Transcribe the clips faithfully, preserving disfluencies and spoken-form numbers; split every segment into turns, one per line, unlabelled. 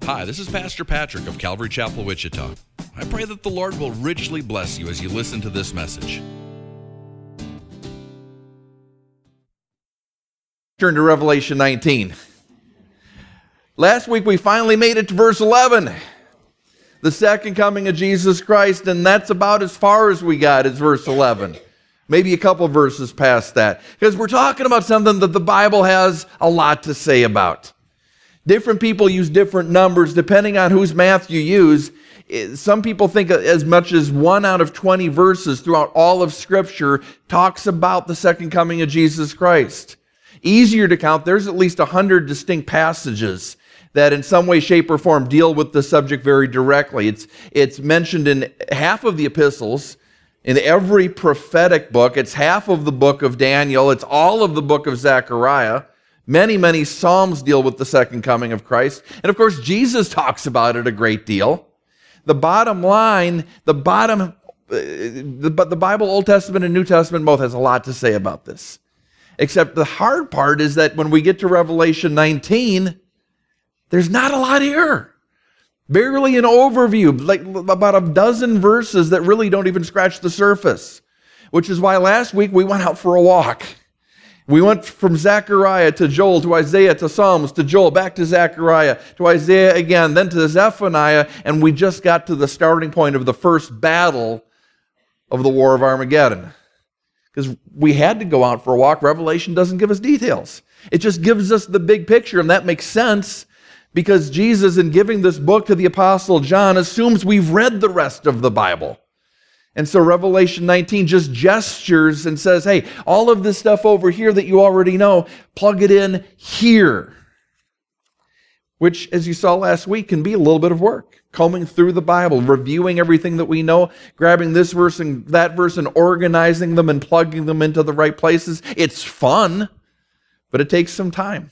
Hi, this is Pastor Patrick of Calvary Chapel, Wichita. I pray that the Lord will richly bless you as you listen to this message.
Turn to Revelation nineteen. Last week we finally made it to verse eleven. The second coming of Jesus Christ, and that's about as far as we got is verse eleven. Maybe a couple verses past that. Because we're talking about something that the Bible has a lot to say about. Different people use different numbers depending on whose math you use. Some people think as much as one out of twenty verses throughout all of Scripture talks about the second coming of Jesus Christ. Easier to count, there's at least one hundred distinct passages that in some way, shape, or form deal with the subject very directly. It's, it's mentioned in half of the epistles, in every prophetic book. It's half of the book of Daniel. It's all of the book of Zechariah. Many, many Psalms deal with the second coming of Christ. And of course, Jesus talks about it a great deal. The bottom line, the bottom, uh, the, but the Bible, Old Testament and New Testament, both has a lot to say about this. Except the hard part is that when we get to Revelation nineteen, there's not a lot here. Barely an overview, like about a dozen verses that really don't even scratch the surface. Which is why last week we went out for a walk. We went from Zechariah to Joel, to Isaiah, to Psalms, to Joel, back to Zechariah, to Isaiah again, then to Zephaniah, and we just got to the starting point of the first battle of the War of Armageddon. Because we had to go out for a walk. Revelation doesn't give us details. It just gives us the big picture, and that makes sense because Jesus, in giving this book to the Apostle John, assumes we've read the rest of the Bible. And so Revelation nineteen just gestures and says, hey, all of this stuff over here that you already know, plug it in here. Which, as you saw last week, can be a little bit of work. Combing through the Bible, reviewing everything that we know, grabbing this verse and that verse and organizing them and plugging them into the right places. It's fun, but it takes some time.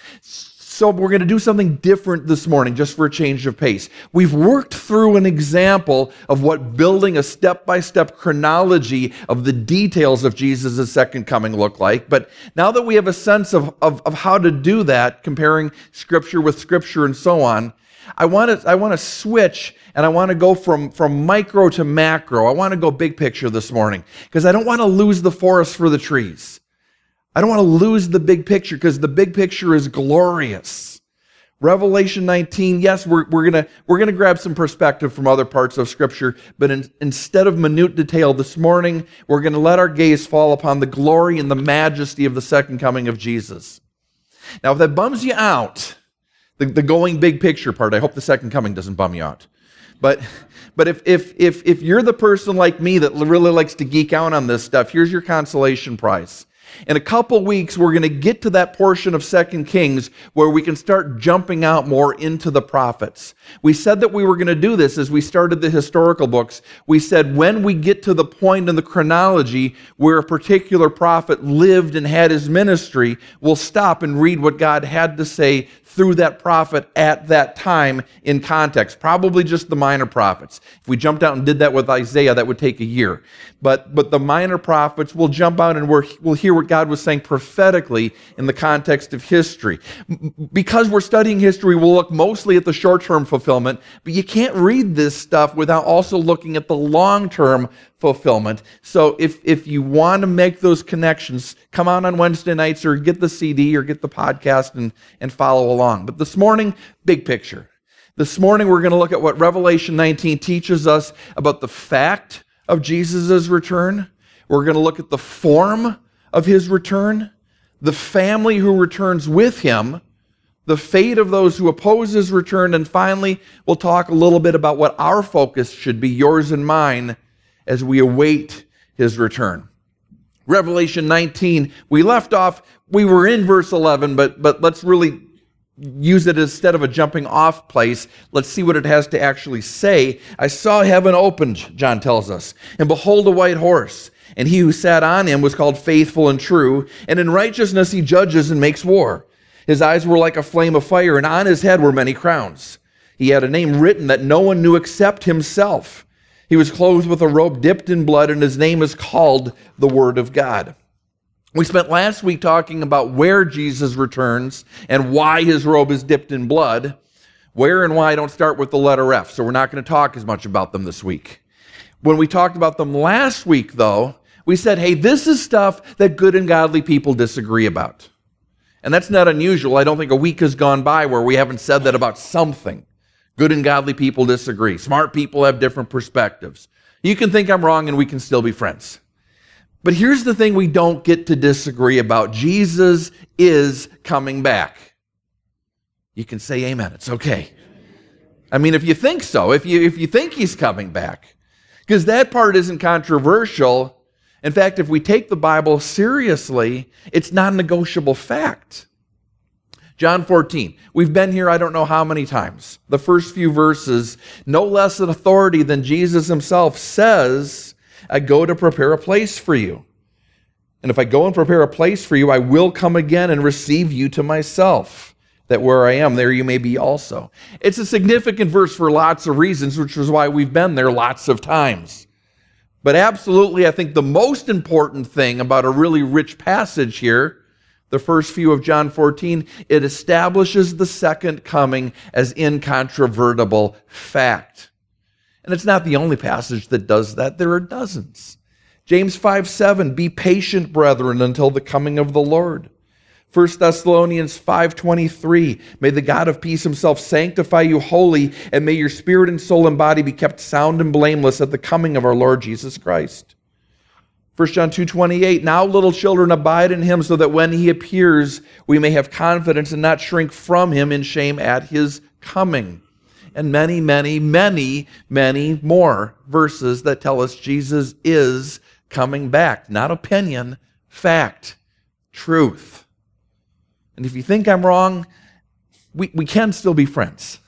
So we're going to do something different this morning, just for a change of pace. We've worked through an example of what building a step-by-step chronology of the details of Jesus' second coming look like. But now that we have a sense of, of, of how to do that, comparing Scripture with Scripture and so on, I want to I want to switch and I want to go from, from micro to macro. I want to go big picture this morning because I don't want to lose the forest for the trees. I don't want to lose the big picture because the big picture is glorious. Revelation nineteen, yes, we're, we're going we're gonna grab some perspective from other parts of Scripture, but in, instead of minute detail this morning, we're going to let our gaze fall upon the glory and the majesty of the second coming of Jesus. Now, if that bums you out, the, the going big picture part, I hope the second coming doesn't bum you out. But but if if if if you're the person like me that really likes to geek out on this stuff, here's your consolation prize. In a couple weeks, we're going to get to that portion of Second Kings where we can start jumping out more into the prophets. We said that we were going to do this as we started the historical books. We said when we get to the point in the chronology where a particular prophet lived and had his ministry, we'll stop and read what God had to say through that prophet at that time in context. Probably just the minor prophets. If we jumped out and did that with Isaiah, that would take a year. But but the minor prophets will jump out and we're, we'll hear what God was saying prophetically in the context of history. Because we're studying history, we'll look mostly at the short-term fulfillment, but you can't read this stuff without also looking at the long-term fulfillment. So if, if you want to make those connections, come out on Wednesday nights or get the C D or get the podcast and, and follow along. But this morning, big picture. This morning, we're going to look at what Revelation nineteen teaches us about the fact of Jesus' return. We're going to look at the form of his return, the family who returns with him, the fate of those who oppose his return, and finally, we'll talk a little bit about what our focus should be, yours and mine, as we await his return. Revelation nineteen, we left off, we were in verse eleven, but, but let's really use it instead of a jumping off place. Let's see what it has to actually say. I saw heaven opened, John tells us, and behold a white horse. And he who sat on him was called Faithful and True, and in righteousness he judges and makes war. His eyes were like a flame of fire, and on his head were many crowns. He had a name written that no one knew except himself. He was clothed with a robe dipped in blood, and his name is called the Word of God. We spent last week talking about where Jesus returns and why his robe is dipped in blood. Where and why don't start with the letter F, so we're not going to talk as much about them this week. When we talked about them last week, though, we said, hey, this is stuff that good and godly people disagree about. And that's not unusual. I don't think a week has gone by where we haven't said that about something. Good and godly people disagree. Smart people have different perspectives. You can think I'm wrong and we can still be friends. But here's the thing we don't get to disagree about. Jesus is coming back. You can say amen. It's okay. I mean, if you think so, if you if you think he's coming back, because that part isn't controversial. In fact, if we take the Bible seriously, it's not a negotiable fact. John fourteen. We've been here I don't know how many times. The first few verses, no less an authority than Jesus himself says, I go to prepare a place for you. And if I go and prepare a place for you, I will come again and receive you to myself, that where I am, there you may be also. It's a significant verse for lots of reasons, which is why we've been there lots of times. But absolutely, I think the most important thing about a really rich passage here, the first few of John fourteen, it establishes the second coming as incontrovertible fact. And it's not the only passage that does that. There are dozens. James five seven, be patient, brethren, until the coming of the Lord. First Thessalonians five twenty-three, may the God of peace himself sanctify you wholly, and may your spirit and soul and body be kept sound and blameless at the coming of our Lord Jesus Christ. First John two twenty-eight, now little children abide in him, so that when he appears, we may have confidence and not shrink from him in shame at his coming. And many, many, many, many more verses that tell us Jesus is coming back. Not opinion, fact, truth. And if you think I'm wrong, we, we can still be friends.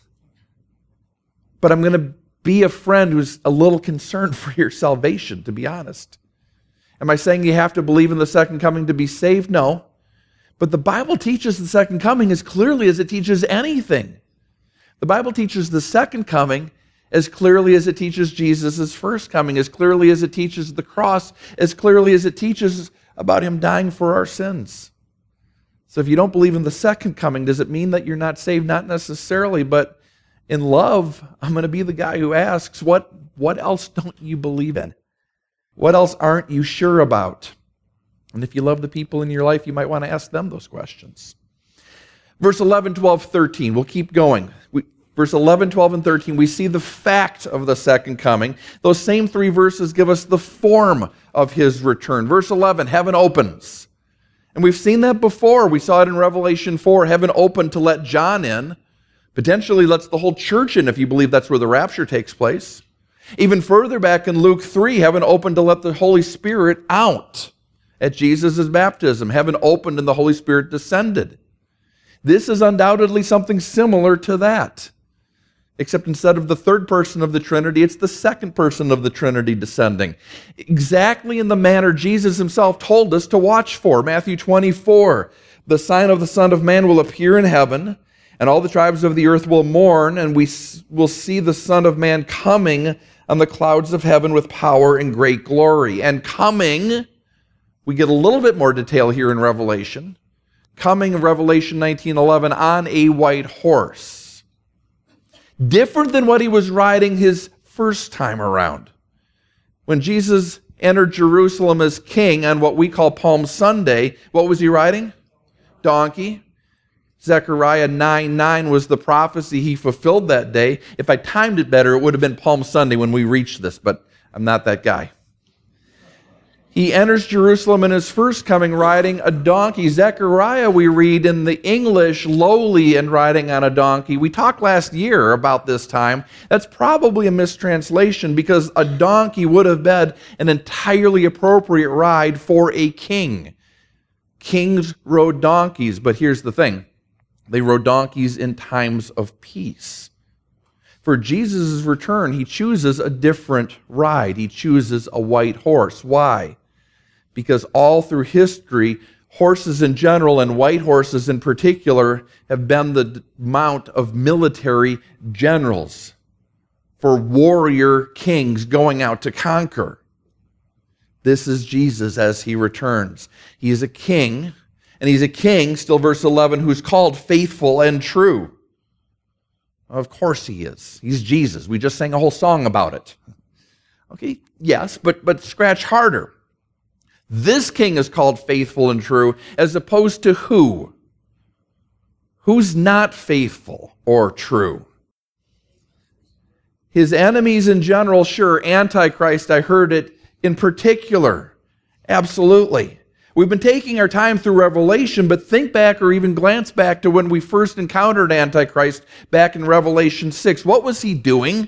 But I'm going to be a friend who's a little concerned for your salvation, to be honest. Am I saying you have to believe in the second coming to be saved? No. But the Bible teaches the second coming as clearly as it teaches anything. The Bible teaches the second coming as clearly as it teaches Jesus' first coming, as clearly as it teaches the cross, as clearly as it teaches about him dying for our sins. So if you don't believe in the second coming, does it mean that you're not saved? Not necessarily, but in love, I'm going to be the guy who asks, what, what else don't you believe in? What else aren't you sure about? And if you love the people in your life, you might want to ask them those questions. Verse eleven, twelve, thirteen, we'll keep going. We, verse eleven, twelve, and thirteen, we see the fact of the second coming. Those same three verses give us the form of his return. Verse eleven, heaven opens. And we've seen that before. We saw it in Revelation four, heaven opened to let John in. Potentially lets the whole church in if you believe that's where the rapture takes place. Even further back in Luke three, heaven opened to let the Holy Spirit out at Jesus' baptism. Heaven opened and the Holy Spirit descended. This is undoubtedly something similar to that. Except instead of the third person of the Trinity, it's the second person of the Trinity descending. Exactly in the manner Jesus himself told us to watch for. Matthew twenty-four, the sign of the Son of Man will appear in heaven, and all the tribes of the earth will mourn, and we will see the Son of Man coming on the clouds of heaven with power and great glory. And coming, we get a little bit more detail here in Revelation. Coming in Revelation nineteen eleven on a white horse. Different than what he was riding his first time around. When Jesus entered Jerusalem as king on what we call Palm Sunday, what was he riding? Donkey. Zechariah nine nine was the prophecy he fulfilled that day. If I timed it better, it would have been Palm Sunday when we reached this, but I'm not that guy. He enters Jerusalem in his first coming riding a donkey. Zechariah, we read in the English, lowly and riding on a donkey. We talked last year about this time. That's probably a mistranslation because a donkey would have been an entirely appropriate ride for a king. Kings rode donkeys, but here's the thing. They rode donkeys in times of peace. For Jesus' return, he chooses a different ride. He chooses a white horse. Why? Because all through history, horses in general and white horses in particular have been the mount of military generals for warrior kings going out to conquer. This is Jesus as he returns. He is a king, and he's a king, still verse eleven, who's called faithful and true. Of course he is. He's Jesus. We just sang a whole song about it. Okay, yes, but, but scratch harder. This king is called faithful and true, as opposed to who? Who's not faithful or true? His enemies in general, sure. Antichrist, I heard it in particular. Absolutely. We've been taking our time through Revelation, but think back or even glance back to when we first encountered Antichrist back in Revelation six. What was he doing?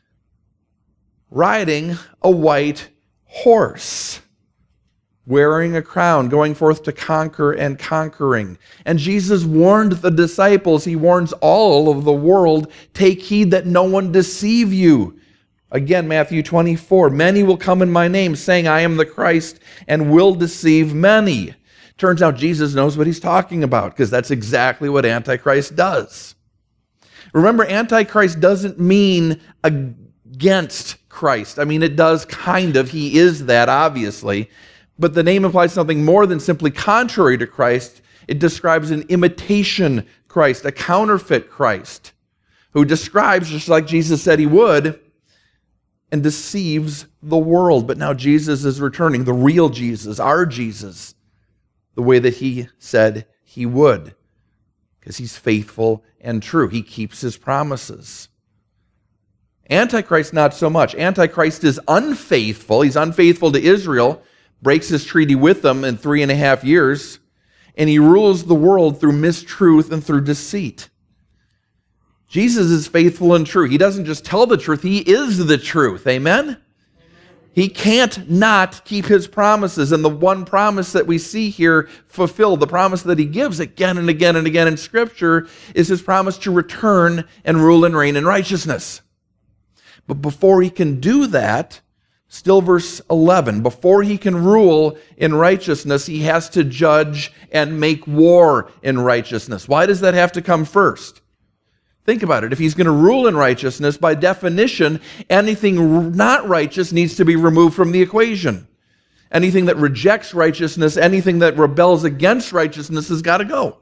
Riding a white horse, wearing a crown, going forth to conquer and conquering. And Jesus warned the disciples, he warns all of the world, take heed that no one deceive you. Again, Matthew twenty-four, many will come in my name, saying, I am the Christ, and will deceive many. Turns out Jesus knows what he's talking about, because that's exactly what Antichrist does. Remember, Antichrist doesn't mean against Christ. I mean, it does kind of. He is that, obviously. But the name implies something more than simply contrary to Christ. It describes an imitation Christ, a counterfeit Christ, who describes, just like Jesus said he would, and deceives the world. But now Jesus is returning, the real Jesus, our Jesus, the way that he said he would, because he's faithful and true. He keeps his promises. Antichrist, not so much. Antichrist is unfaithful. He's unfaithful to Israel, breaks his treaty with them in three and a half years, and he rules the world through mistruth and through deceit. Jesus is faithful and true. He doesn't just tell the truth, he is the truth. Amen? Amen? He can't not keep his promises. And the one promise that we see here fulfilled, the promise that he gives again and again and again in Scripture, is his promise to return and rule and reign in righteousness. But before he can do that, still verse eleven, before he can rule in righteousness, he has to judge and make war in righteousness. Why does that have to come first? Think about it. If he's going to rule in righteousness, by definition, anything not righteous needs to be removed from the equation. Anything that rejects righteousness, anything that rebels against righteousness has got to go.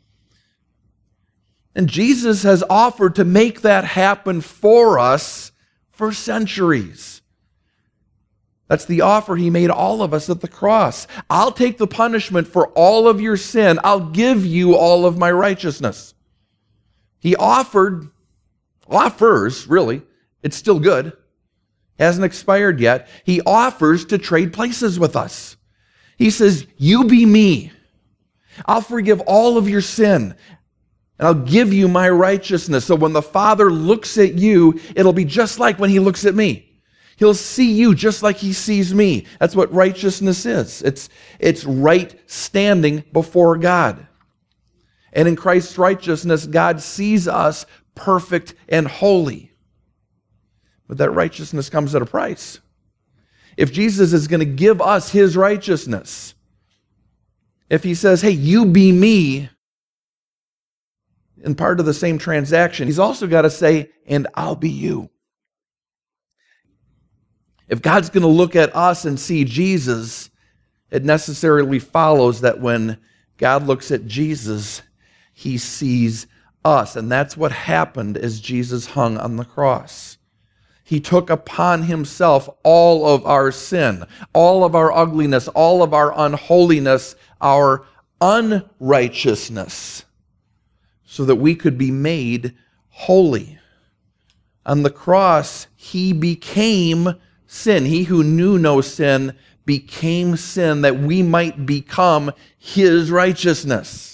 And Jesus has offered to make that happen for us for centuries. That's the offer he made all of us at the cross. I'll take the punishment for all of your sin. I'll give you all of my righteousness. He offered, offers, really, it's still good, hasn't expired yet. He offers to trade places with us. He says, you be me. I'll forgive all of your sin, and I'll give you my righteousness. So when the Father looks at you, it'll be just like when he looks at me. He'll see you just like he sees me. That's what righteousness is. It's, it's right standing before God. And in Christ's righteousness, God sees us perfect and holy. But that righteousness comes at a price. If Jesus is going to give us his righteousness, if he says, hey, you be me, in part of the same transaction, he's also got to say, and I'll be you. If God's going to look at us and see Jesus, it necessarily follows that when God looks at Jesus, he sees us. And that's what happened as Jesus hung on the cross. He took upon himself all of our sin, all of our ugliness, all of our unholiness, our unrighteousness, so that we could be made holy. On the cross, he became sin. He who knew no sin became sin that we might become his righteousness.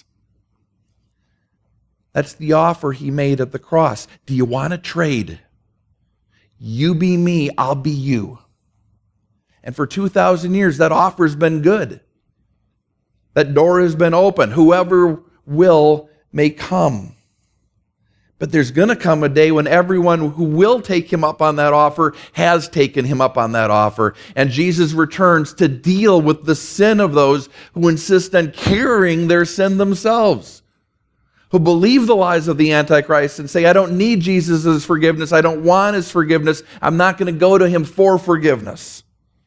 That's the offer he made at the cross. Do you want to trade? You be me, I'll be you. And for two thousand years, that offer's been good. That door has been open. Whoever will may come. But there's going to come a day when everyone who will take him up on that offer has taken him up on that offer. And Jesus returns to deal with the sin of those who insist on carrying their sin themselves, who believe the lies of the Antichrist and say, I don't need Jesus' forgiveness. I don't want his forgiveness. I'm not going to go to him for forgiveness.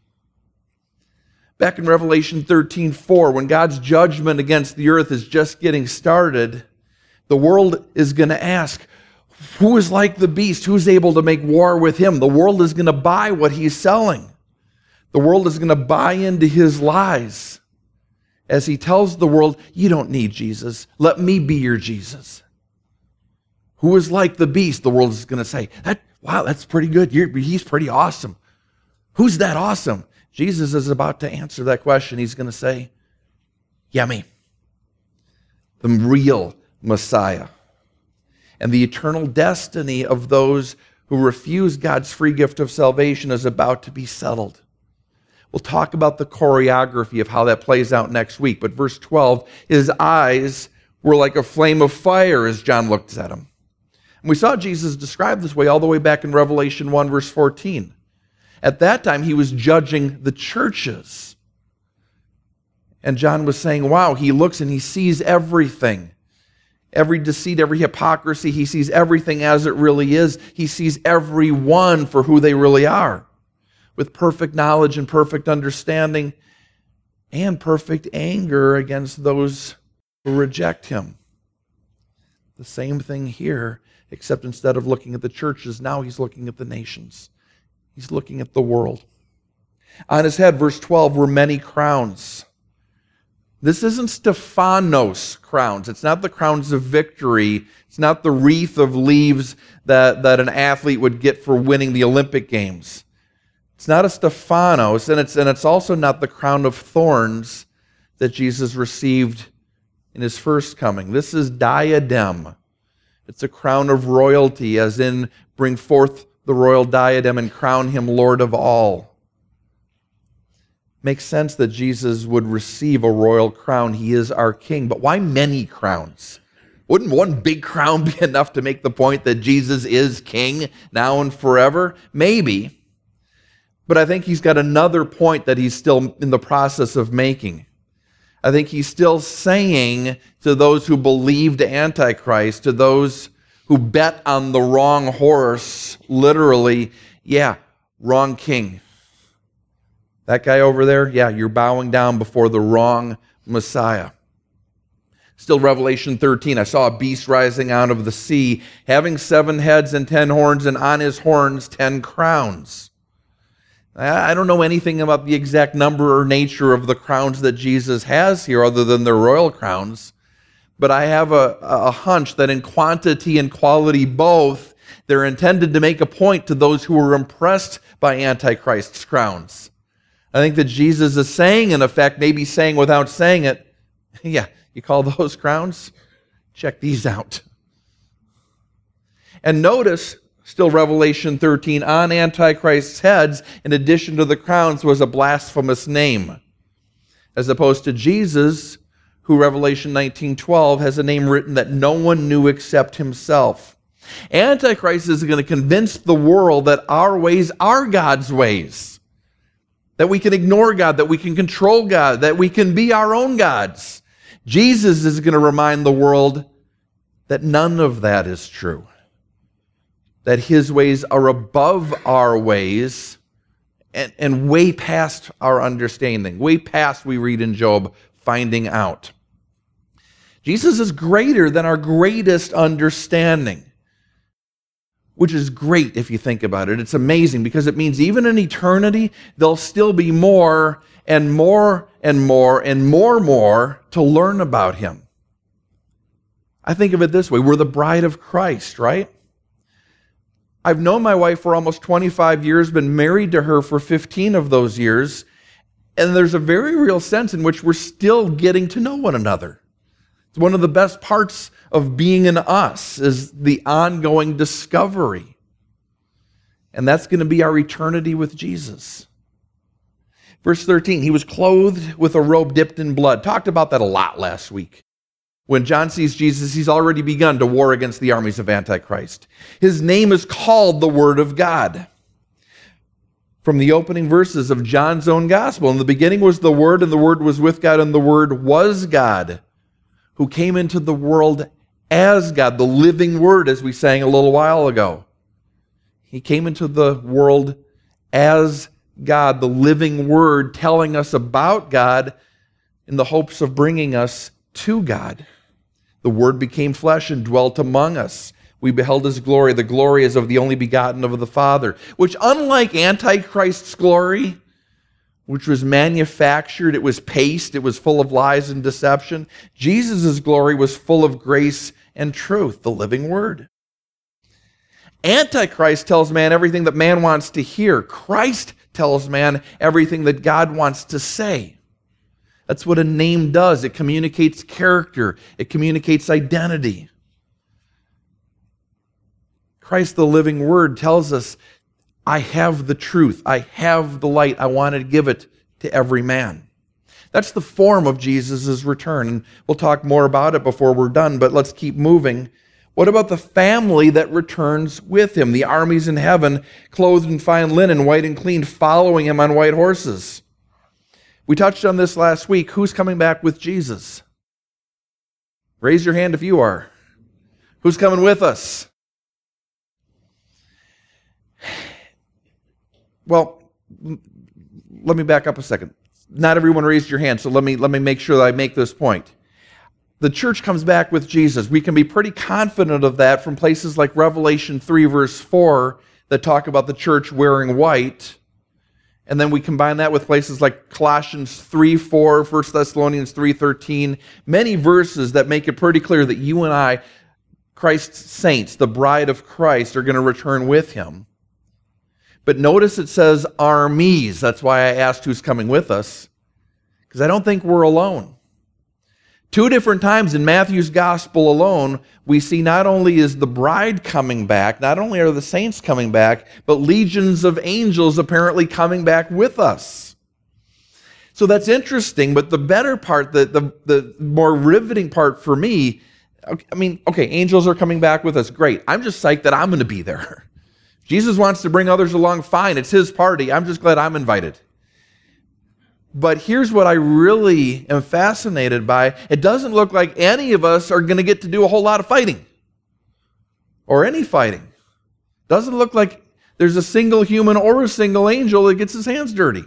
Back in Revelation thirteen four, when God's judgment against the earth is just getting started, the world is going to ask, Who is like the beast? Who's able to make war with him? The world is going to buy what he's selling. The world is going to buy into his lies as he tells the world, you don't need Jesus. Let me be your Jesus. Who is like the beast? The world is going to say, that, wow, that's pretty good. You're, he's pretty awesome. Who's that awesome? Jesus is about to answer that question. He's going to say, yeah, me. The real Messiah. And the eternal destiny of those who refuse God's free gift of salvation is about to be settled. We'll talk about the choreography of how that plays out next week. But verse twelve, his eyes were like a flame of fire as John looked at him. And we saw Jesus described this way all the way back in Revelation one, verse fourteen. At that time, he was judging the churches. And John was saying, wow, he looks and he sees everything. Every deceit, every hypocrisy, he sees everything as it really is. He sees everyone for who they really are, with perfect knowledge and perfect understanding and perfect anger against those who reject him. The same thing here, except instead of looking at the churches, now he's looking at the nations. He's looking at the world. On his head, verse twelve, were many crowns. This isn't Stephanos crowns. It's not the crowns of victory. It's not the wreath of leaves that, that an athlete would get for winning the Olympic Games. It's not a Stephanos, and it's, and it's also not the crown of thorns that Jesus received in his first coming. This is diadem. It's a crown of royalty, as in bring forth the royal diadem and crown him Lord of all. Makes sense that Jesus would receive a royal crown. He is our king. But why many crowns? Wouldn't one big crown be enough to make the point that Jesus is king now and forever? Maybe. But I think he's got another point that he's still in the process of making. I think he's still saying to those who believed Antichrist, to those who bet on the wrong horse, literally, yeah, wrong king. That guy over there, yeah, you're bowing down before the wrong Messiah. Still Revelation thirteen, I saw a beast rising out of the sea, having seven heads and ten horns, and on his horns ten crowns. I don't know anything about the exact number or nature of the crowns that Jesus has here other than their royal crowns, but I have a, a hunch that in quantity and quality both, they're intended to make a point to those who are impressed by Antichrist's crowns. I think that Jesus is saying, in effect, maybe saying without saying it, yeah, you call those crowns? Check these out. And notice, still Revelation thirteen, on Antichrist's heads, in addition to the crowns, was a blasphemous name. As opposed to Jesus, who Revelation nineteen twelve has a name written that no one knew except himself. Antichrist is going to convince the world that our ways are God's ways. That we can ignore God, that we can control God, that we can be our own gods. Jesus is going to remind the world that none of that is true. That his ways are above our ways and, and way past our understanding, way past, we read in Job, finding out. Jesus is greater than our greatest understanding. Which is great if you think about it. It's amazing because it means even in eternity, there'll still be more and more and more and more more to learn about him. I think of it this way. We're the bride of Christ, right? I've known my wife for almost twenty-five years, been married to her for fifteen of those years, and there's a very real sense in which we're still getting to know one another. It's one of the best parts of being in us is the ongoing discovery. And that's going to be our eternity with Jesus. Verse thirteen, he was clothed with a robe dipped in blood. Talked about that a lot last week. When John sees Jesus, he's already begun to war against the armies of Antichrist. His name is called the Word of God. From the opening verses of John's own gospel, in the beginning was the Word, and the Word was with God, and the Word was God, who came into the world as God, the living Word, as we sang a little while ago. He came into the world as God, the living Word, telling us about God in the hopes of bringing us to God. The Word became flesh and dwelt among us. We beheld his glory. The glory is of the only begotten of the Father, which, unlike Antichrist's glory, which was manufactured, it was paste, it was full of lies and deception, Jesus' glory was full of grace and truth, the living word. Antichrist tells man everything that man wants to hear. Christ tells man everything that God wants to say. That's what a name does. It communicates character. It communicates identity. Christ, the living word, tells us, I have the truth. I have the light. I want to give it to every man. That's the form of Jesus' return. And we'll talk more about it before we're done, but let's keep moving. What about the family that returns with him? The armies in heaven, clothed in fine linen, white and clean, following him on white horses. We touched on this last week. Who's coming back with Jesus? Raise your hand if you are. Who's coming with us? Well, let me back up a second. Not everyone raised your hand, so let me let me make sure that I make this point. The church comes back with Jesus. We can be pretty confident of that from places like Revelation three, verse four, that talk about the church wearing white. And then we combine that with places like Colossians three four, First Thessalonians three thirteen, many verses that make it pretty clear that you and I, Christ's saints, the bride of Christ, are going to return with him. But notice it says armies. That's why I asked who's coming with us, because I don't think we're alone. Two different times in Matthew's gospel alone, we see not only is the bride coming back, not only are the saints coming back, but legions of angels apparently coming back with us. So that's interesting, but the better part, the, the, the more riveting part for me, I mean, okay, angels are coming back with us, great. I'm just psyched that I'm going to be there. Jesus wants to bring others along, fine. It's his party. I'm just glad I'm invited. But here's what I really am fascinated by. It doesn't look like any of us are going to get to do a whole lot of fighting. Or any fighting. Doesn't look like there's a single human or a single angel that gets his hands dirty.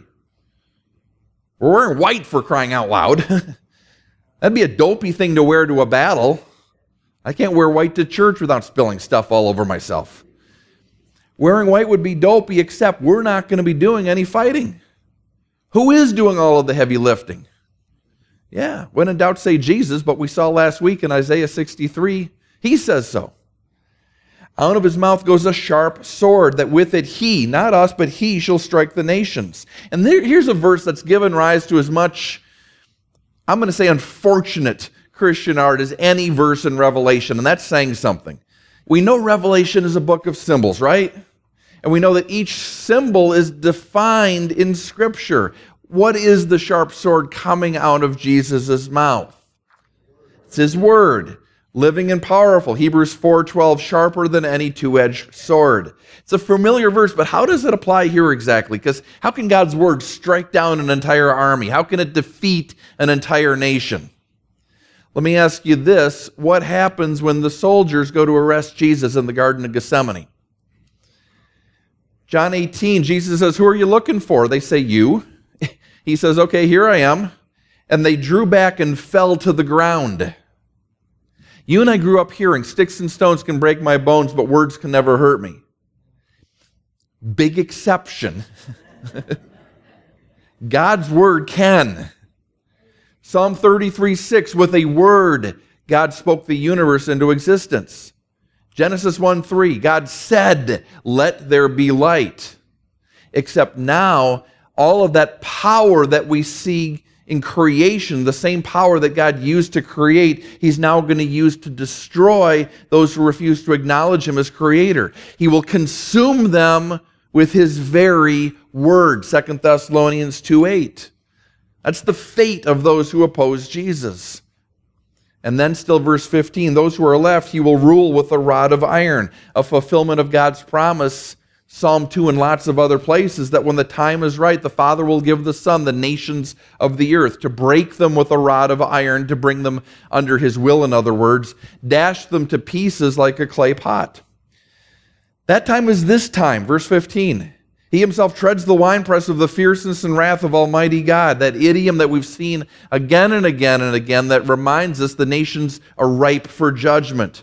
We're wearing white, for crying out loud. That'd be a dopey thing to wear to a battle. I can't wear white to church without spilling stuff all over myself. Wearing white would be dopey, except we're not going to be doing any fighting. Who is doing all of the heavy lifting? Yeah, when in doubt, say Jesus, but we saw last week in Isaiah sixty-three, he says so. Out of his mouth goes a sharp sword, that with it he, not us, but he shall strike the nations. And there, here's a verse that's given rise to as much, I'm going to say unfortunate Christian art as any verse in Revelation, and that's saying something. We know Revelation is a book of symbols, right? And we know that each symbol is defined in Scripture. What is the sharp sword coming out of Jesus' mouth? It's his word, living and powerful. Hebrews four twelve, sharper than any two-edged sword. It's a familiar verse, but how does it apply here exactly? Because how can God's word strike down an entire army? How can it defeat an entire nation? Let me ask you this. What happens when the soldiers go to arrest Jesus in the Garden of Gethsemane? John eighteen, Jesus says, who are you looking for? They say, you. He says, okay, here I am. And they drew back and fell to the ground. You and I grew up hearing, sticks and stones can break my bones, but words can never hurt me. Big exception. God's word can. Psalm thirty-three six, with a word, God spoke the universe into existence. Genesis one three, God said, let there be light. Except now, all of that power that we see in creation, the same power that God used to create, he's now going to use to destroy those who refuse to acknowledge him as creator. He will consume them with his very word, Second Thessalonians two eight. That's the fate of those who oppose Jesus. And then still verse fifteen, those who are left, he will rule with a rod of iron, a fulfillment of God's promise, Psalm two and lots of other places, that when the time is right, the Father will give the Son the nations of the earth, to break them with a rod of iron, to bring them under his will, in other words, dash them to pieces like a clay pot. That time is this time, verse fifteen. He himself treads the winepress of the fierceness and wrath of Almighty God. That idiom that we've seen again and again and again that reminds us the nations are ripe for judgment.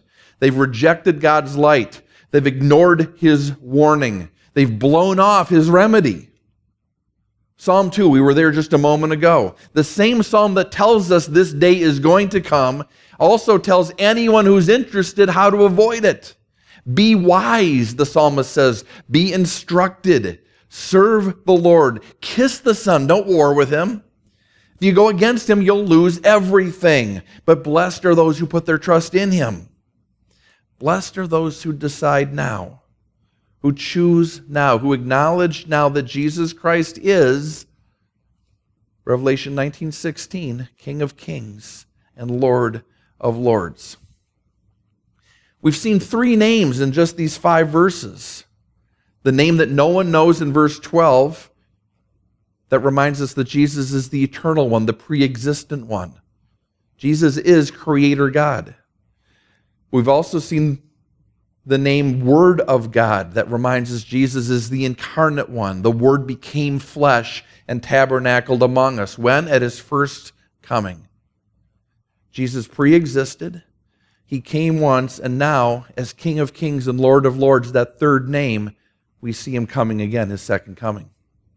They've rejected God's light. They've ignored his warning. They've blown off his remedy. Psalm two, we were there just a moment ago. The same psalm that tells us this day is going to come also tells anyone who's interested how to avoid it. Be wise, the psalmist says. Be instructed. Serve the Lord. Kiss the Son. Don't war with him. If you go against him, you'll lose everything. But blessed are those who put their trust in him. Blessed are those who decide now, who choose now, who acknowledge now that Jesus Christ is, Revelation nineteen sixteen, King of Kings and Lord of Lords. We've seen three names in just these five verses. The name that no one knows in verse twelve, that reminds us that Jesus is the eternal one, the pre-existent one. Jesus is Creator God. We've also seen the name Word of God that reminds us Jesus is the incarnate one. The Word became flesh and tabernacled among us. When? At his first coming. Jesus pre-existed. He came once, and now, as King of Kings and Lord of Lords, that third name, we see him coming again, his second coming.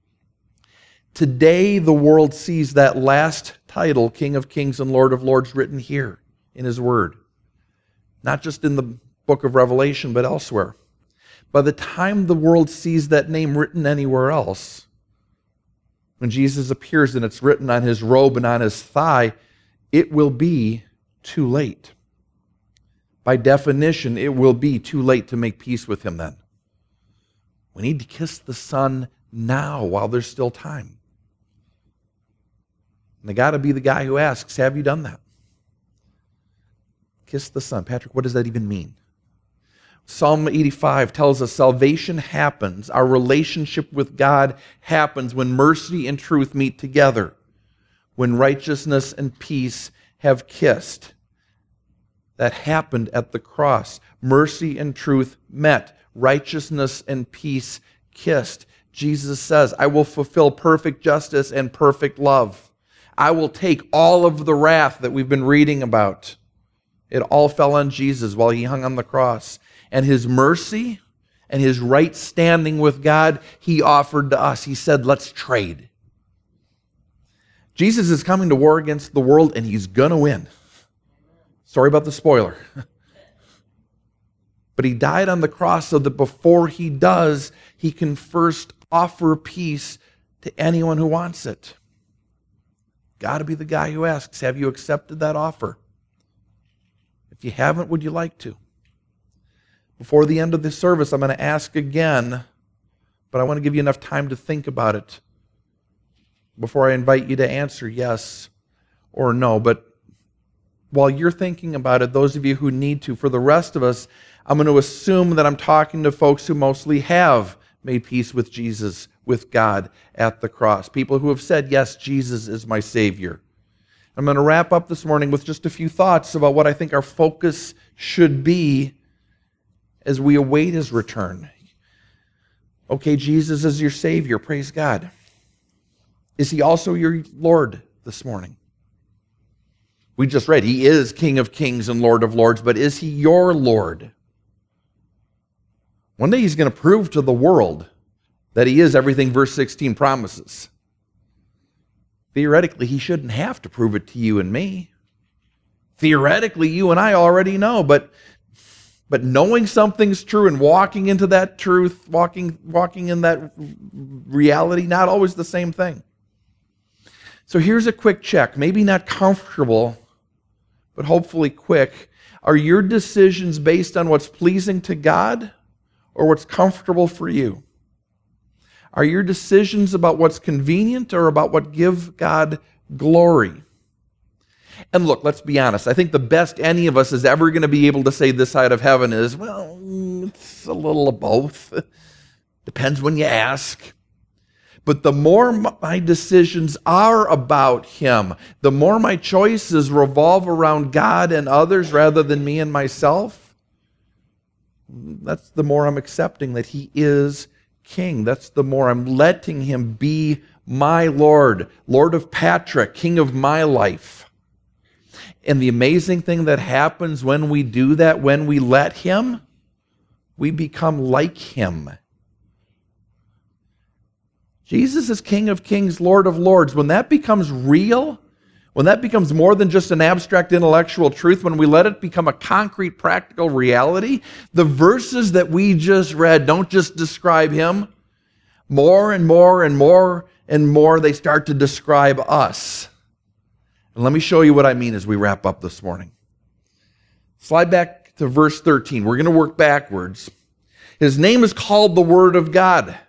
Today, the world sees that last title, King of Kings and Lord of Lords, written here in his Word. Not just in the book of Revelation, but elsewhere. By the time the world sees that name written anywhere else, when Jesus appears and it's written on his robe and on his thigh, it will be too late. By definition, it will be too late to make peace with him then. We need to kiss the Son now while there's still time. And I got to be the guy who asks, have you done that? Kiss the Son. Patrick, what does that even mean? Psalm eighty-five tells us salvation happens, our relationship with God happens when mercy and truth meet together, when righteousness and peace have kissed. That happened at the cross. Mercy and truth met. Righteousness and peace kissed. Jesus says, I will fulfill perfect justice and perfect love. I will take all of the wrath that we've been reading about. It all fell on Jesus while he hung on the cross. And his mercy and his right standing with God, he offered to us. He said, let's trade. Jesus is coming to war against the world, and he's going to win. Sorry about the spoiler. But he died on the cross so that before he does, he can first offer peace to anyone who wants it. Got to be the guy who asks, have you accepted that offer? If you haven't, would you like to? Before the end of this service, I'm going to ask again, but I want to give you enough time to think about it before I invite you to answer yes or no. But while you're thinking about it, those of you who need to, for the rest of us, I'm going to assume that I'm talking to folks who mostly have made peace with Jesus, with God at the cross. People who have said, yes, Jesus is my Savior. I'm going to wrap up this morning with just a few thoughts about what I think our focus should be as we await his return. Okay, Jesus is your Savior. Praise God. Is he also your Lord this morning? We just read, he is King of Kings and Lord of Lords, but is he your Lord? One day he's going to prove to the world that he is everything verse sixteen promises. Theoretically, he shouldn't have to prove it to you and me. Theoretically, you and I already know, but but knowing something's true and walking into that truth, walking walking in that reality, not always the same thing. So here's a quick check, maybe not comfortable, but hopefully quick. Are your decisions based on what's pleasing to God or what's comfortable for you? Are your decisions about what's convenient or about what give God glory? And look, let's be honest. I think the best any of us is ever going to be able to say this side of heaven is, well, it's a little of both. Depends when you ask. But the more my decisions are about him, the more my choices revolve around God and others rather than me and myself, that's the more I'm accepting that he is King. That's the more I'm letting him be my Lord, Lord of Patrick, King of my life. And the amazing thing that happens when we do that, when we let him, we become like him. Jesus is King of Kings, Lord of Lords. When that becomes real, when that becomes more than just an abstract intellectual truth, when we let it become a concrete, practical reality, the verses that we just read don't just describe him. More and more and more and more, they start to describe us. And let me show you what I mean as we wrap up this morning. Slide back to verse thirteen. We're going to work backwards. His name is called the Word of God.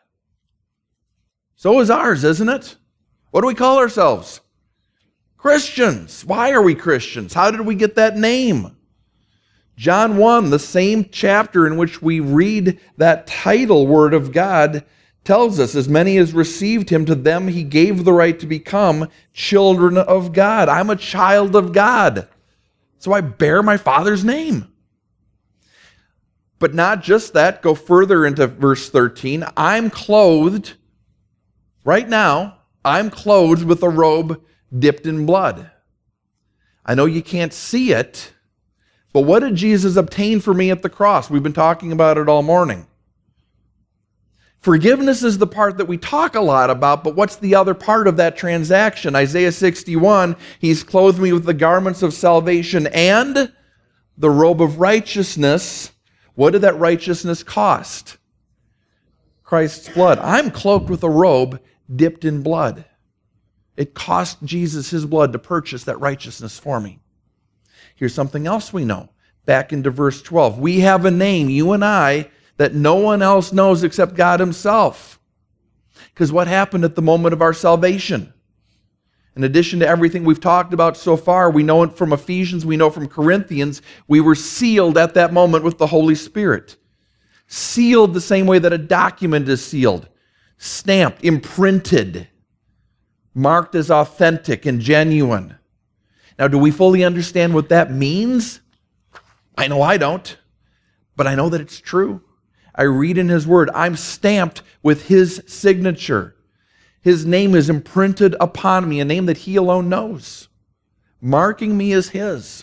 So is ours, isn't it? What do we call ourselves? Christians. Why are we Christians? How did we get that name? John one, the same chapter in which we read that title, Word of God, tells us, as many as received him, to them he gave the right to become children of God. I'm a child of God, so I bear my Father's name. But not just that, go further into verse thirteen. I'm clothed, right now, I'm clothed with a robe dipped in blood. I know you can't see it, but what did Jesus obtain for me at the cross? We've been talking about it all morning. Forgiveness is the part that we talk a lot about, but what's the other part of that transaction? Isaiah sixty-one, he's clothed me with the garments of salvation and the robe of righteousness. What did that righteousness cost? Christ's blood. I'm cloaked with a robe dipped in blood. It cost Jesus his blood to purchase that righteousness for me. Here's something else we know. Back into verse twelve. We have a name, you and I, that no one else knows except God himself. Because what happened at the moment of our salvation? In addition to everything we've talked about so far, we know it from Ephesians, we know from Corinthians, we were sealed at that moment with the Holy Spirit. Sealed the same way that a document is sealed. Stamped, imprinted, marked as authentic and genuine. Now, do we fully understand what that means? I know I don't, but I know that it's true. I read in his word, I'm stamped with his signature. His name is imprinted upon me, a name that he alone knows, marking me as his.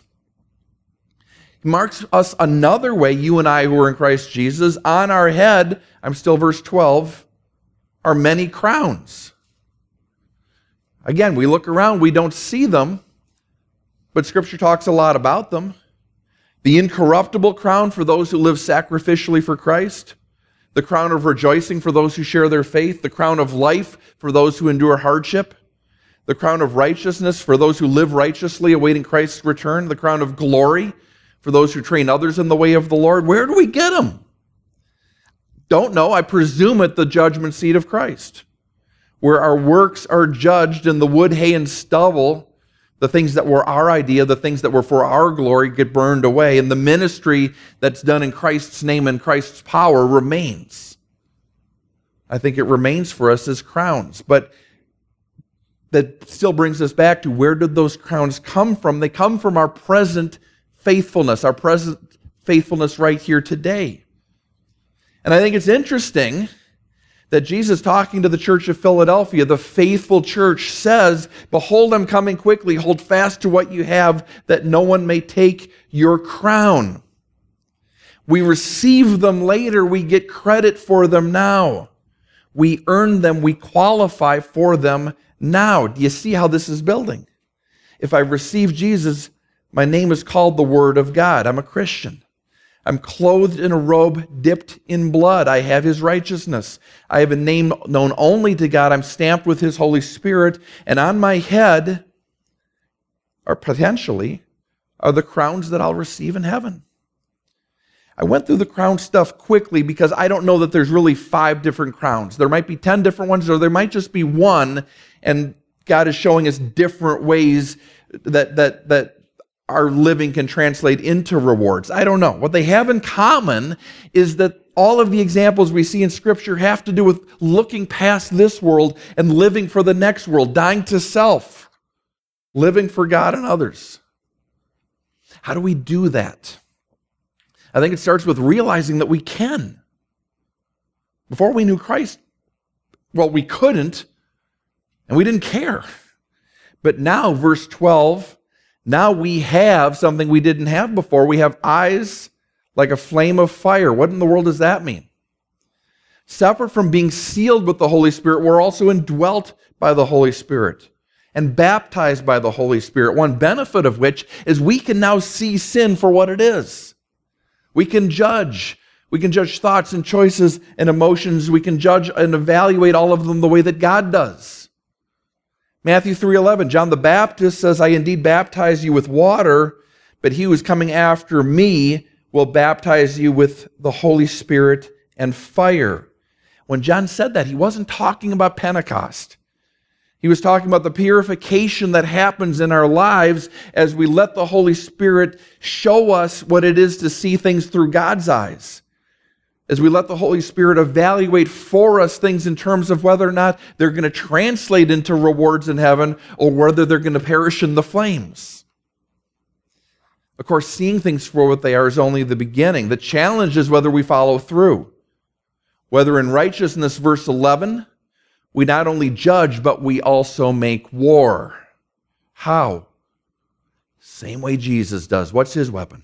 He marks us another way, you and I who are in Christ Jesus. On our head, I'm still verse twelve, are many crowns. Again, we look around, we don't see them, but Scripture talks a lot about them. The incorruptible crown for those who live sacrificially for Christ. The crown of rejoicing for those who share their faith. The crown of life for those who endure hardship. The crown of righteousness for those who live righteously awaiting Christ's return. The crown of glory for those who train others in the way of the Lord. Where do we get them? Don't know. I presume at the judgment seat of Christ, where our works are judged and the wood, hay, and stubble, the things that were our idea, the things that were for our glory, get burned away, and the ministry that's done in Christ's name and Christ's power remains. I think it remains for us as crowns. But that still brings us back to, where did those crowns come from? They come from our present faithfulness, our present faithfulness right here today. And I think it's interesting that Jesus, talking to the church of Philadelphia, the faithful church, says, behold, I'm coming quickly. Hold fast to what you have, that no one may take your crown. We receive them later. We get credit for them now. We earn them. We qualify for them now. Do you see how this is building? If I receive Jesus, my name is called the Word of God. I'm a Christian. I'm clothed in a robe dipped in blood. I have his righteousness. I have a name known only to God. I'm stamped with his Holy Spirit. And on my head, or potentially, are the crowns that I'll receive in heaven. I went through the crown stuff quickly because I don't know that there's really five different crowns. There might be ten different ones, or there might just be one, and God is showing us different ways that that that our living can translate into rewards. I don't know. What they have in common is that all of the examples we see in Scripture have to do with looking past this world and living for the next world, dying to self, living for God and others. How do we do that? I think it starts with realizing that we can. Before we knew Christ, well, we couldn't, and we didn't care. But now, verse twelve, Now we have something we didn't have before. We have eyes like a flame of fire. What in the world does that mean? Separate from being sealed with the Holy Spirit, we're also indwelt by the Holy Spirit and baptized by the Holy Spirit. One benefit of which is we can now see sin for what it is. We can judge. We can judge thoughts and choices and emotions. We can judge and evaluate all of them the way that God does. Matthew three eleven, John the Baptist says, I indeed baptize you with water, but he who is coming after me will baptize you with the Holy Spirit and fire. When John said that, he wasn't talking about Pentecost. He was talking about the purification that happens in our lives as we let the Holy Spirit show us what it is to see things through God's eyes. As we let the Holy Spirit evaluate for us things in terms of whether or not they're going to translate into rewards in heaven or whether they're going to perish in the flames. Of course, seeing things for what they are is only the beginning. The challenge is whether we follow through. Whether in righteousness, verse eleven, we not only judge, but we also make war. How? Same way Jesus does. What's his weapon?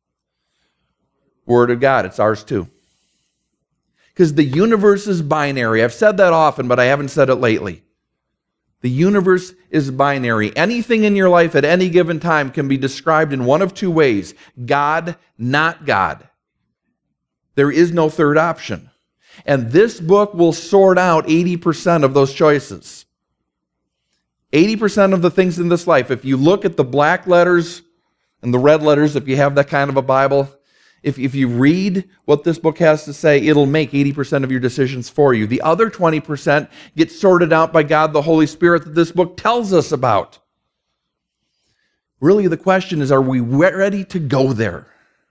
Word of God. It's ours too. Because the universe is binary. I've said that often, but I haven't said it lately. The universe is binary. Anything in your life at any given time can be described in one of two ways. God, not God. There is no third option. And this book will sort out eighty percent of those choices. eighty percent of the things in this life, if you look at the black letters and the red letters, if you have that kind of a Bible, if, if you read what this book has to say, it'll make eighty percent of your decisions for you. The other twenty percent gets sorted out by God, the Holy Spirit, that this book tells us about. Really, the question is, are we ready to go there?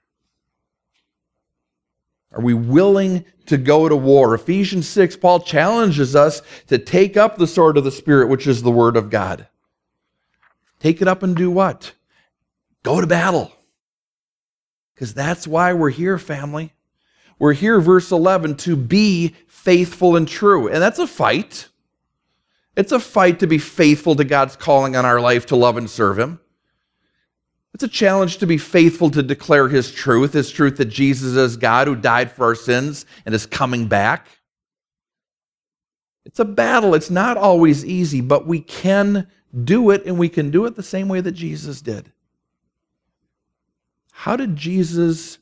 Are we willing to go to war? Ephesians six, Paul challenges us to take up the sword of the Spirit, which is the Word of God. Take it up and do what? Go to battle. Because that's why we're here, family. We're here, verse eleven, to be faithful and true. And that's a fight. It's a fight to be faithful to God's calling on our life to love and serve Him. It's a challenge to be faithful to declare His truth, His truth that Jesus is God who died for our sins and is coming back. It's a battle. It's not always easy, but we can do it, and we can do it the same way that Jesus did. How did Jesus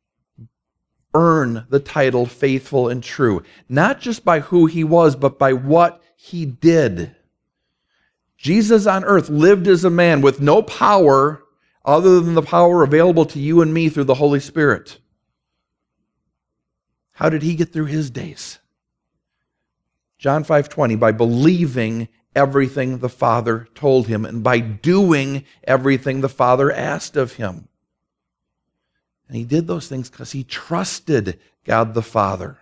earn the title faithful and true? Not just by who He was, but by what He did. Jesus on earth lived as a man with no power other than the power available to you and me through the Holy Spirit. How did He get through His days? John five twenty, by believing everything the Father told Him and by doing everything the Father asked of Him. And He did those things because He trusted God the Father.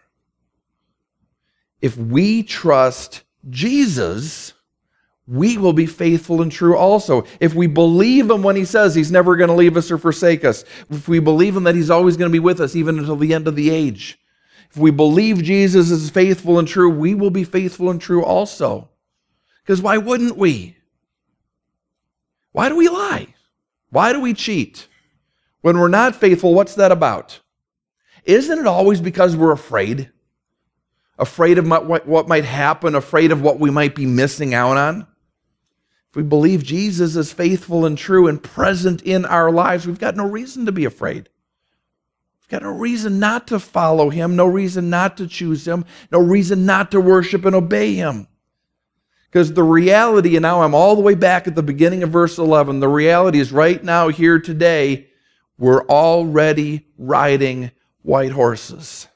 If we trust Jesus, we will be faithful and true also. If we believe Him when He says He's never going to leave us or forsake us, if we believe Him that He's always going to be with us even until the end of the age, if we believe Jesus is faithful and true, we will be faithful and true also. Because why wouldn't we? Why do we lie? Why do we cheat? When we're not faithful, what's that about? Isn't it always because we're afraid? Afraid of what might happen, afraid of what we might be missing out on? If we believe Jesus is faithful and true and present in our lives, we've got no reason to be afraid. We've got no reason not to follow Him, no reason not to choose Him, no reason not to worship and obey Him. Because the reality, and now I'm all the way back at the beginning of verse eleven, the reality is right now, here today, we're already riding white horses.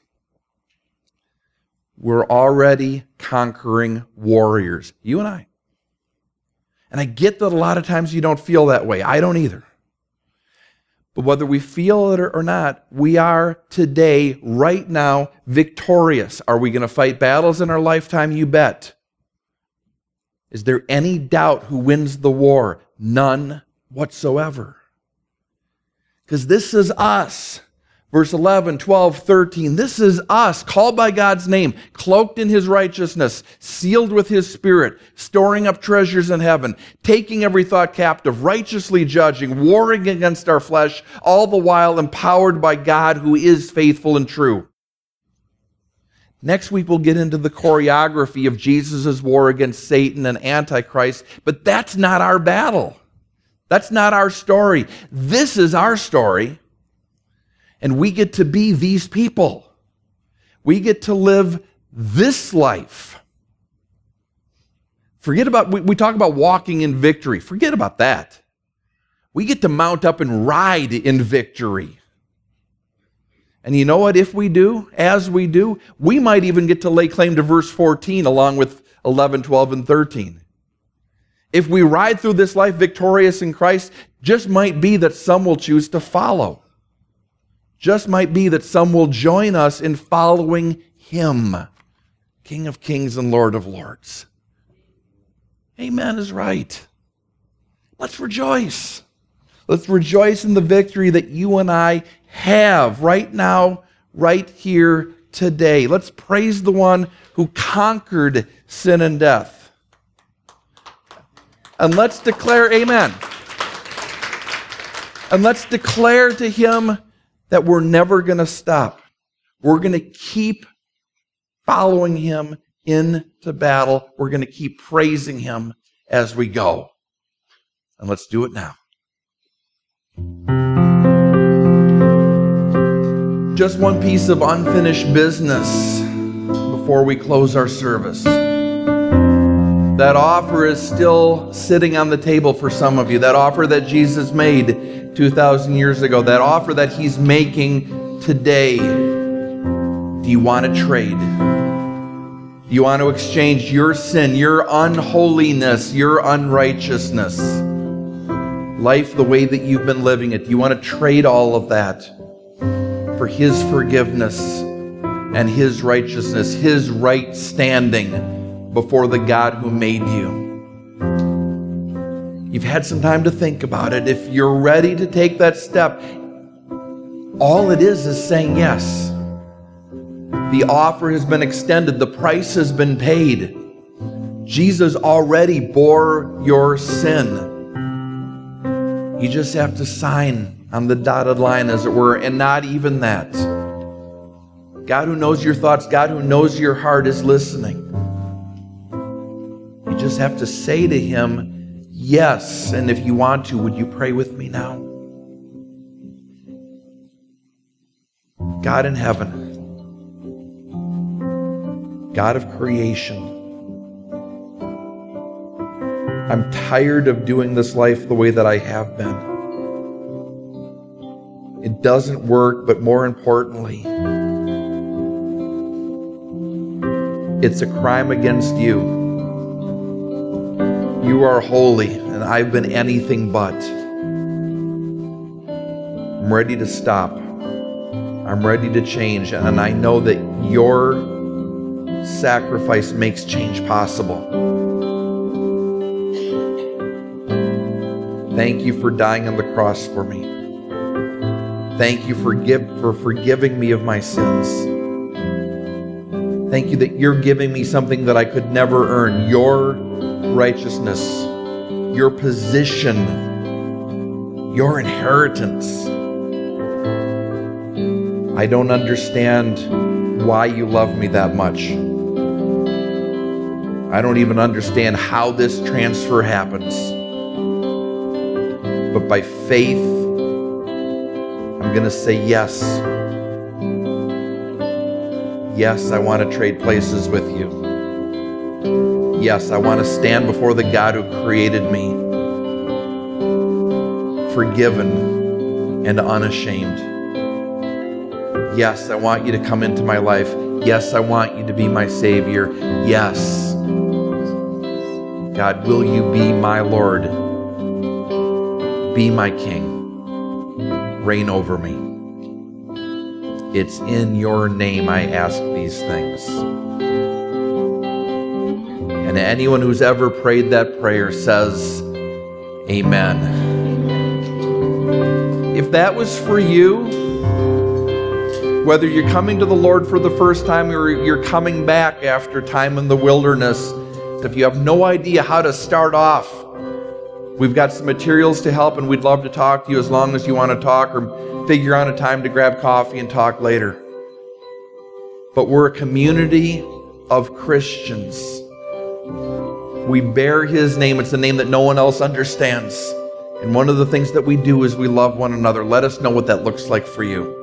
We're already conquering warriors, you and I. And I get that a lot of times you don't feel that way. I don't either. But whether we feel it or not, we are today, right now, victorious. Are we going to fight battles in our lifetime? You bet. Is there any doubt who wins the war? None whatsoever. Because this is us. Verse eleven, twelve, thirteen. This is us, called by God's name, cloaked in his righteousness, sealed with his Spirit, storing up treasures in heaven, taking every thought captive, righteously judging, warring against our flesh, all the while empowered by God who is faithful and true. Next week, we'll get into the choreography of Jesus' war against Satan and Antichrist, but that's not our battle. That's not our story. This is our story. And we get to be these people. We get to live this life. Forget about, we, we talk about walking in victory. Forget about that. We get to mount up and ride in victory. And you know what? If we do, as we do, we might even get to lay claim to verse fourteen along with eleven, twelve, and thirteen. If we ride through this life victorious in Christ, just might be that some will choose to follow. Just might be that some will join us in following him, King of Kings and Lord of Lords. Amen is right. Let's rejoice. Let's rejoice in the victory that you and I have right now, right here, today. Let's praise the one who conquered sin and death. And let's declare, amen. And let's declare to him that we're never going to stop. We're going to keep following him into battle. We're going to keep praising him as we go. And let's do it now. Just one piece of unfinished business before we close our service. That offer is still sitting on the table for some of you. That offer that Jesus made two thousand years ago. That offer that he's making today. Do you want to trade? Do you want to exchange your sin, your unholiness, your unrighteousness, life the way that you've been living it? Do you want to trade all of that for his forgiveness and his righteousness, his right standing before the God who made you? You've had some time to think about it. If you're ready to take that step, all it is is saying yes. The offer has been extended. The price has been paid. Jesus already bore your sin. You just have to sign on the dotted line, as it were, and not even that. God who knows your thoughts, God who knows your heart is listening. You just have to say to him, yes. And if you want to, would you pray with me now? God in heaven, God of creation, I'm tired of doing this life the way that I have been. It doesn't work, but more importantly, it's a crime against you. You are holy, and I've been anything but. I'm ready to stop. I'm ready to change, and I know that your sacrifice makes change possible. Thank you for dying on the cross for me. Thank you for, give, for forgiving me of my sins. Thank you that you're giving me something that I could never earn. Your righteousness, your position, your inheritance. I don't understand why you love me that much. I don't even understand how this transfer happens. But by faith, I'm going to say yes. Yes, I want to trade places with you. Yes, I want to stand before the God who created me, forgiven and unashamed. Yes, I want you to come into my life. Yes, I want you to be my Savior. Yes. God, will you be my Lord? Be my King. Reign over me. It's in your name I ask these things. And anyone who's ever prayed that prayer says, amen. If that was for you, Whether you're coming to the Lord for the first time or you're coming back after time in the wilderness, if you have no idea how to start off, we've got some materials to help, and we'd love to talk to you as long as you want to talk or figure out a time to grab coffee and talk later. But we're a community of Christians. We bear His name. It's a name that no one else understands. And one of the things that we do is we love one another. Let us know what that looks like for you.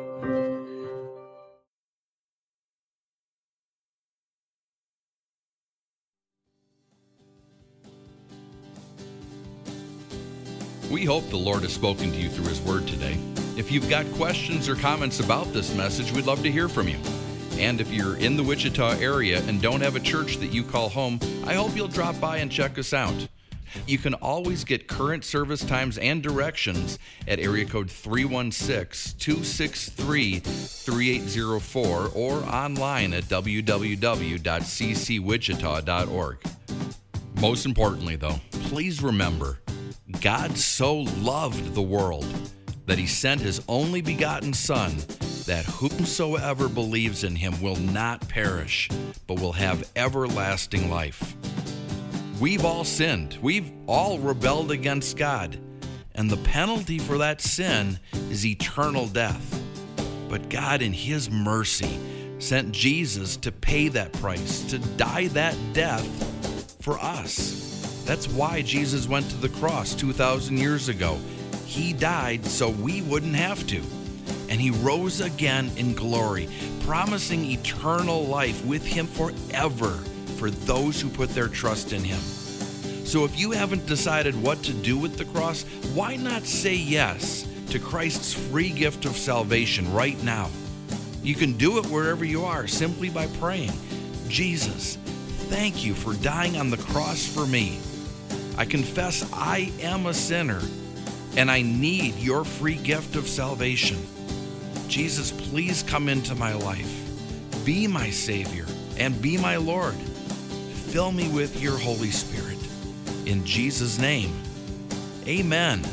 We hope the Lord has spoken to you through His Word today. If you've got questions or comments about this message, we'd love to hear from you. And if you're in the Wichita area and don't have a church that you call home, I hope you'll drop by and check us out. You can always get current service times and directions at area code three one six, two six three, three eight zero four or online at w w w dot c c wichita dot org. Most importantly, though, please remember, God so loved the world that He sent His only begotten Son, that whomsoever believes in Him will not perish, but will have everlasting life. We've all sinned. We've all rebelled against God. And the penalty for that sin is eternal death. But God, in His mercy, sent Jesus to pay that price, to die that death for us. That's why Jesus went to the cross two thousand years ago. He died so we wouldn't have to. And He rose again in glory, promising eternal life with Him forever for those who put their trust in Him. So if you haven't decided what to do with the cross, why not say yes to Christ's free gift of salvation right now? You can do it wherever you are simply by praying, Jesus, thank you for dying on the cross for me. I confess I am a sinner and I need your free gift of salvation. Jesus, please come into my life. Be my Savior and be my Lord. Fill me with your Holy Spirit. In Jesus' name, amen.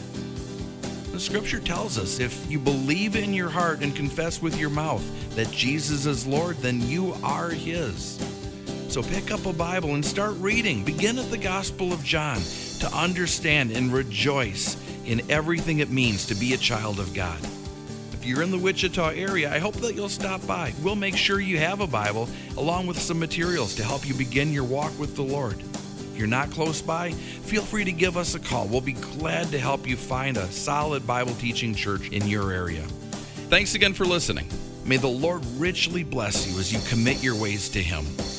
The Scripture tells us if you believe in your heart and confess with your mouth that Jesus is Lord, then you are His. So pick up a Bible and start reading. Begin at the Gospel of John to understand and rejoice in everything it means to be a child of God. If you're in the Wichita area, I hope that you'll stop by. We'll make sure you have a Bible along with some materials to help you begin your walk with the Lord. If you're not close by, feel free to give us a call. We'll be glad to help you find a solid Bible teaching church in your area. Thanks again for listening. May the Lord richly bless you as you commit your ways to Him.